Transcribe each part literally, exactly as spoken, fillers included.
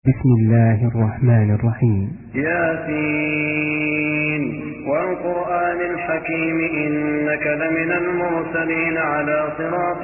بسم الله الرحمن الرحيم. ياسين والقرآن الحكيم إنك لمن المرسلين على صراط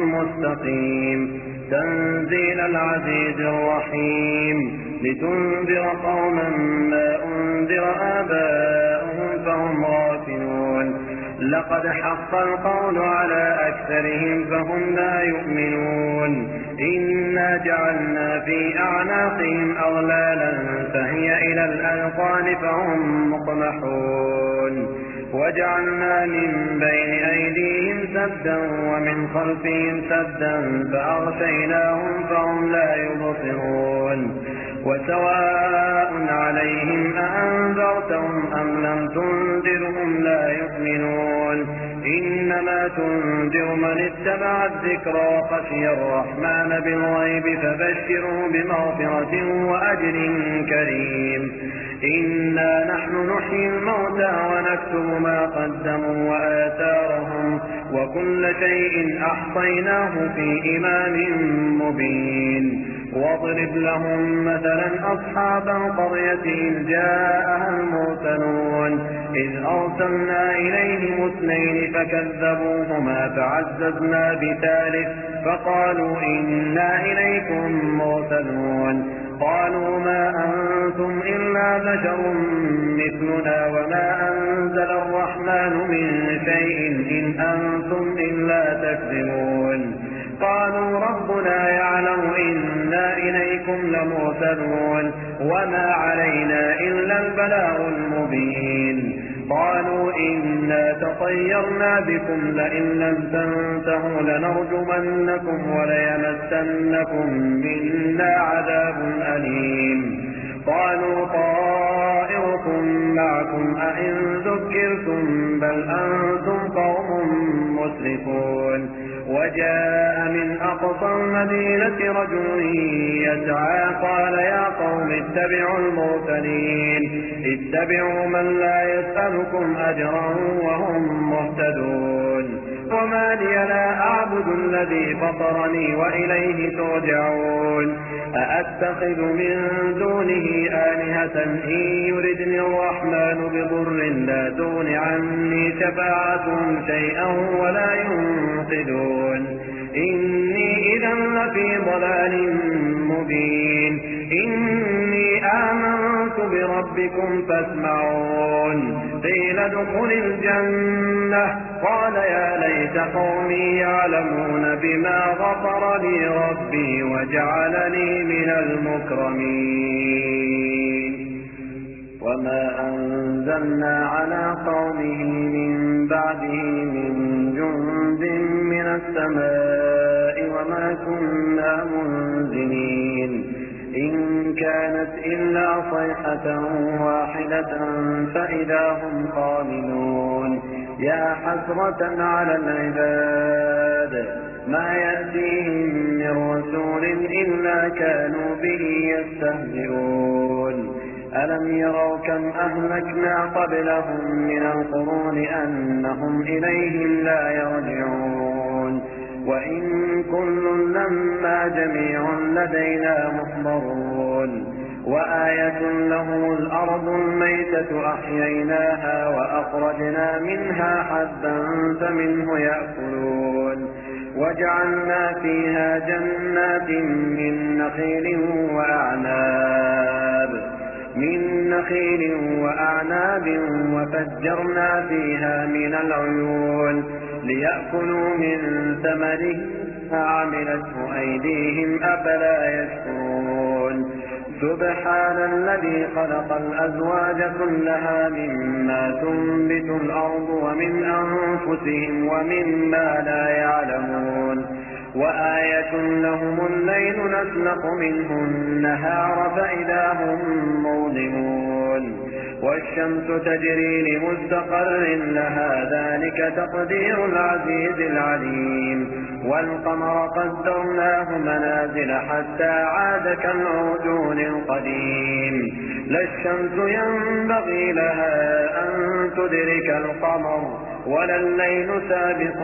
مستقيم تنزيل العزيز الرحيم لتنذر قوما ما أنذر آباؤهم فهم غافلون لقد حق القول على أكثرهم فهم لا يؤمنون إنا جعلنا في أعناقهم أغلالا فهي إلى الأذقان فهم مقمحون وجعلنا من بين أيديهم سدا ومن خلفهم سدا فأغشيناهم فهم لا يبصرون وسواء عليهم أأنذرتهم أم لم تنذرهم لا يؤمنون إنما تنذر من اتبع الذكر وخشي الرحمن بالغيب فبشره بمغفرة وأجر كريم إنا نحن نحيي الموتى ونكتب ما قدموا وآثارهم وكل شيء أحصيناه في إمام مبين واضرب لهم مثلا أصحاب القرية إذ جاءها المرسلون إذ أرسلنا إليهم اثنين فكذبوهما فعززنا بثالث فقالوا إنا إليكم مرسلون قالوا ما أنتم إلا بشر مثلنا وما أنزل الرحمن من شيء إن أنتم إلا تكذبون قالوا ربنا يعلم إنا إليكم لمرسلون وما علينا إلا البلاغ المبين قالوا إنا تطيرنا بكم لئن لم تنتهوا لنرجمنكم وليمسنكم منا عذاب أليم قالوا طائركم معكم أئن ذكرتم بل أنتم قوم مسرفون وجاء من أقصى المدينة رجل يسعى قال يا قوم اتبعوا المرسلين اتبعوا من لا يسألكم أجرا وهم مهتدون وما لي لا أعبد الذي فطرني وإليه ترجعون أأتخذ من دونه آلهة إن يردني الرحمن بضر لا تغن عني شفاعتهم شيئا ولا ينقذون إني إذا لفي ضلال مبين إني آمنت بربكم فاسمعون قيل ادخل الجنة قال يا ليت قومي يعلمون بما غفر لي ربي وجعلني من المكرمين وما أنزلنا على قومه من بعده من جند من السماء وما كنا منزلين إن كانت إلا صيحة واحدة فإذا هم خامدون يا حسرة على العباد ما يأتيهم من رسول إلا كانوا به يستهزئون ألم يروا كم أهلكنا قبلهم من القرون أنهم إليهم لا يرجعون وإن كل لما جميع لدينا محضرون وآية لهم الأرض الميتة أحييناها وأخرجنا منها حبا فمنه يأكلون وجعلنا فيها جنات من نخيل وأعناب من نخيل وأعناب وفجرنا فيها من العيون ليأكلوا من ثمره عملته أيديهم أفلا يشكرون سبحان الذي خلق الأزواج كلها مما تنبت الأرض ومن أنفسهم ومما لا يعلمون وآية لهم الليل نسلق منه النهار فإذا هم مظلمون والشمس تجري لمستقر لها ذلك تقدير العزيز العليم والقمر قدرناه منازل حتى عاد كالعرجون القديم لا الشمس ينبغي لها أن تدرك القمر ولا الليل سابق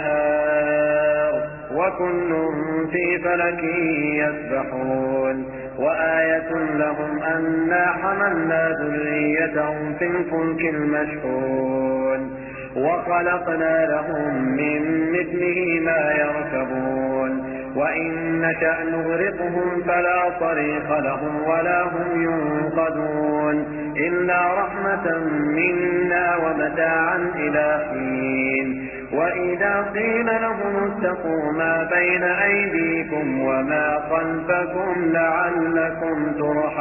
النهار وكل في فلك يسبحون وآية لهم أنا حملنا ذريتهم في الفلك المشحون وخلقنا لهم من مثله ما يركبون وإن نشأ نغرقهم فلا صريخ لهم ولا هم ينقذون إلا رحمة منا ومتاعا إلى حين وإذا قيل لهم اتقوا ما بين أيديكم وما خلفكم لعلكم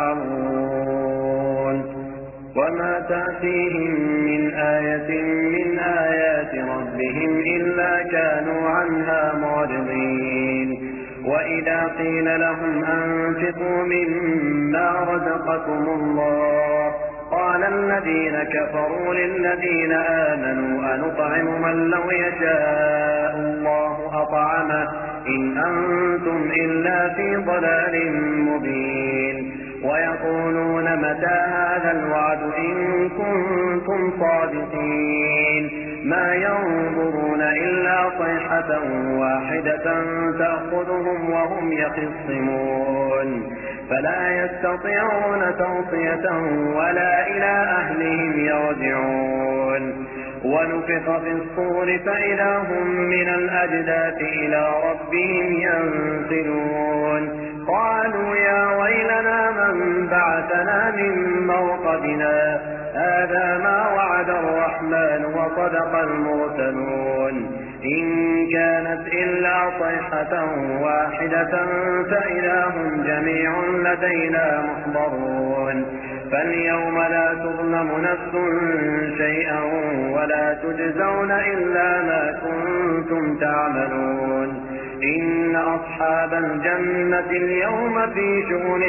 ترحمون وما تأتيهم من آية من آيات ربهم إلا كانوا عنها معرضين وإذا قيل لهم أنفقوا مما رزقكم الله قال الذين كفروا للذين آمنوا أنطعم من لو يشاء الله أطعمه إن أنتم إلا في ضلال مبين ويقولون متى هذا الوعد إن كنتم صادقين ما ينظرون إلا صيحة واحدة تأخذهم وهم يخصمون فلا يستطيعون توصية ولا إلى أهلهم يرجعون ونفخ في الصور فإذا هم من الأجداث إلى ربهم ينسلون قالوا يا ويلنا من بعثنا من مرقدنا هذا ما وعد الرحمن وصدق المرسلون إن كانت إلا صيحة واحدة فإذا هم جميع لدينا محضرون فاليوم لا تظلم نفس شيئا ولا تجزون إلا ما كنتم تعملون إن أصحاب الجنة اليوم في شغل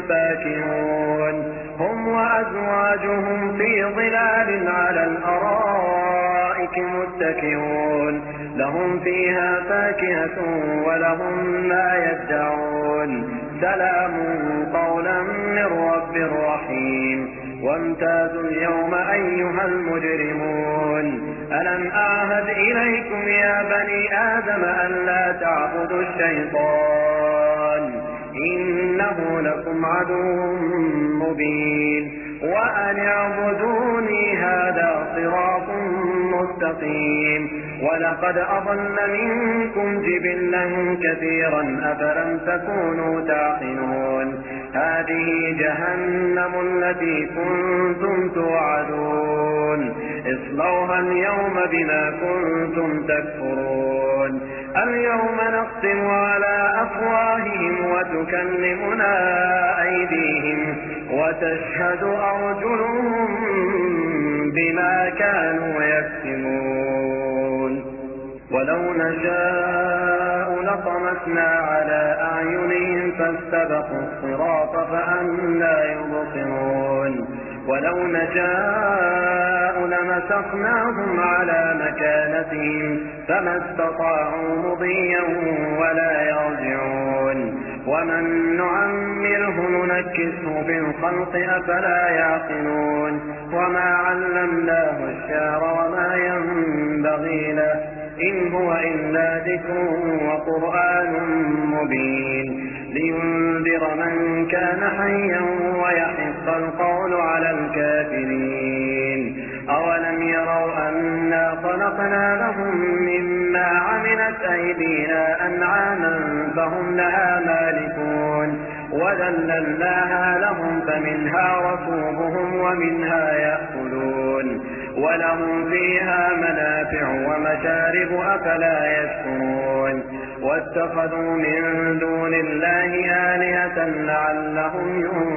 فاكهون هم وأزواجهم في ظلال على الأرائك متكئون لهم فيها فاكهة ولهم ما يدعون سلام قولا من رب رحيم وامتازوا اليوم أيها المجرمون ألم أعهد إليكم يا بني آدم أن لا تعبدوا الشيطان إنه لكم عدو مبين وأن اعبدوني هذا صراط مستقيم ولقد أضل منكم جبلا كثيرا أفلم تكونوا تعقلون هذه جهنم التي كنتم توعدون اصلوها اليوم بما كنتم تكفرون اليوم نختم على أفواههم وتكلمنا أيديهم وتشهد أرجلهم بما كانوا يكسبون ولو نشاء لطمسنا على أعينهم فاستبقوا الصراط فأنى يبصرون ولو نشاء لمسخناهم على مكانتهم فما استطاعوا مضيا ولا يرجعون ومن نعمره ننكسه في الخلق أفلا يعقلون وما علمناه الشعر وما ينبغي له إن هو إلا ذكر وقرآن مبين لينذر من كان حيا ويحق القول على الكافرين أولم يروا أنا خلقنا لهم مما عملت أيدينا أنعاما فهم لها مالكون وذللناها لهم فمنها ركوبهم ومنها يأكلون ولهم فيها منافع ومشارب أفلا يشكرون واتخذوا من دون الله آلهة لعلهم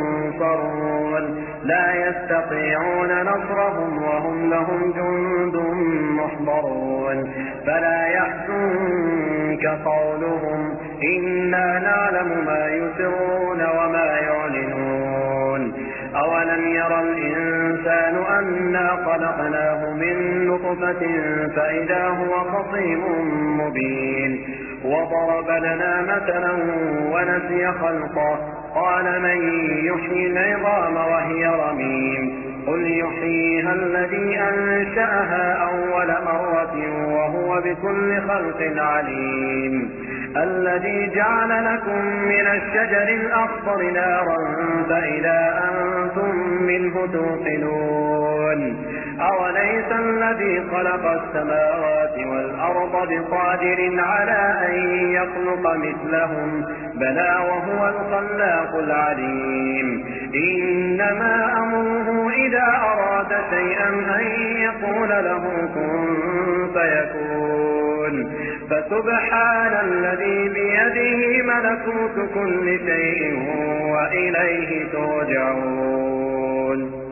ينصرون لا يستطيعون نصرهم وهم لهم جند محضرون فلا يحزنك قولهم إنا نعلم ما يسرون وما يعلنون أولم يرى الإنسان أنا خلقناه من نطفة فإذا هو خصيم مبين وضرب لنا مثلا ونسي خلقه قال من يحيي العظام وهي رميم قل يحييها الذي أنشأها أول مرة وهو بكل خلق عليم الذي جعل لكم من الشجر الأخضر نارا فإذا أنتم منه توقدون أوليس الذي خلق السماوات والأرض بقادر على أن يخلق مثلهم بلى وهو الخلاق العليم إنما أمره إذا أراد شيئا أن يقول له كن فيكون فسبحان الذي بيده ملكوت كل شيء وإليه ترجعون